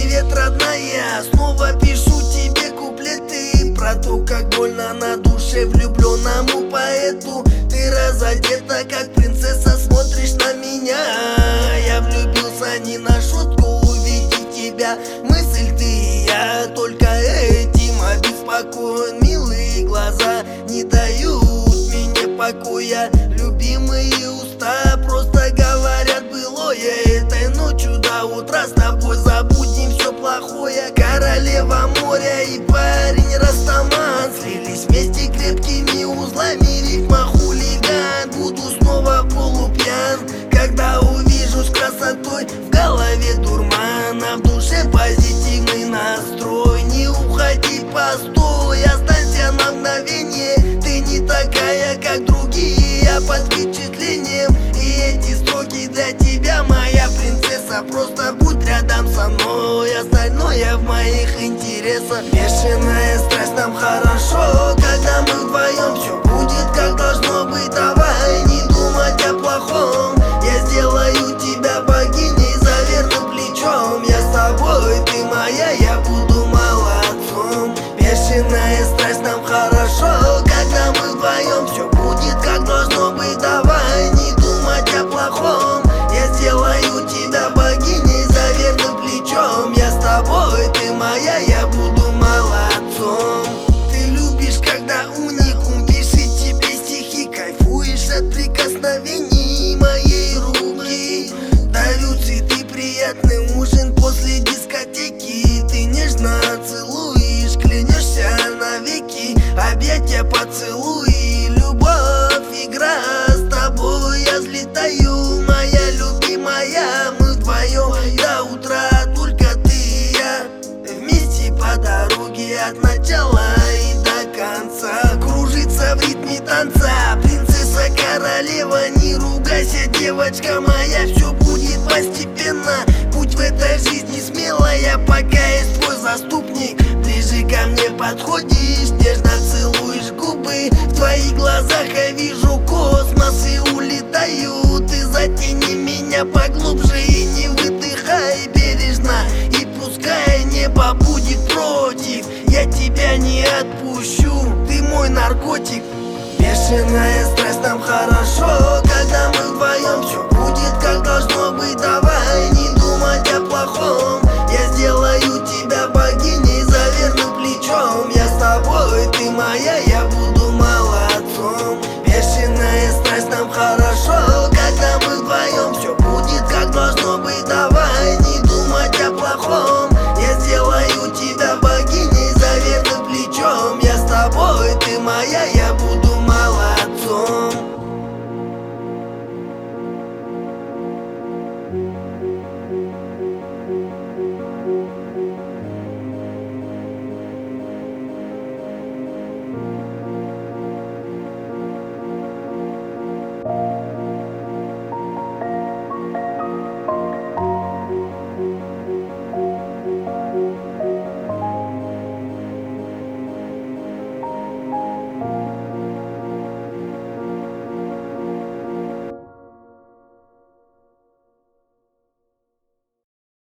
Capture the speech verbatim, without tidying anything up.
Привет, родная, снова пишу тебе куплеты про то, как больно на душе влюбленному поэту. Ты разодета, как принцесса, смотришь на меня. Я влюбился не на шутку, увидеть тебя. Мысль ты и я, только этим обеспокоен. Милые глаза не дают мне покоя. Любимые уста просто говорят былое. Этой ночью до утра с тобой забудем все плохое. Королева моря и парень Растаман слились вместе крепкими узлами. Рифма хулиган, буду снова полупьян, когда увижу с красотой. В голове дурман, а в душе позитивный настрой. Не уходи, постой, останься на мгновение. Ты не такая, как другие, я под впечатлением. И эти строки для тебя, моя принцесса. Просто будь рядом со мной, остальное в моих интересах. Бешеная страсть, нам хорошо, когда мы вдвоем. Все будет как должно быть, давай не думать о плохом. Я сделаю тебя богиней за верным плечом. Я с тобой, ты моя, я буду молодцом. Бешеная страсть, нам хорошо, когда мы вдвоем. Все будет как должно быть, давай не думать о плохом. Я сделаю тебя богиней за верным плечом. Я с тобой, ты моя, я буду молодцом. Ты любишь, когда уникум пишет тебе стихи. Кайфуешь от прикосновений моей руки. Дарю цветы, приятный ужин после дискотеки. Ты нежно целуешь, клянешься навеки. Объятия, поцелуи, любовь, игра. С тобой я взлетаю, моя любимая. Мы вдвоем до утра, только ты и я. Вместе по дороге от начала и до конца. Кружится в ритме танца принцесса, королева. Не ругайся, девочка моя, все будет постепенно. Путь в этой жизни смелая, пока есть твой заступник. Ближе ко мне подходишь, нежно целуешь губы. В твоих глазах я вижу космос и улетаю. Ты затяни меня поглубже и не выдыхай бережно. И пускай небо будет против, я тебя не отпущу. Ты мой наркотик. Бешеная страсть, нам хорошо,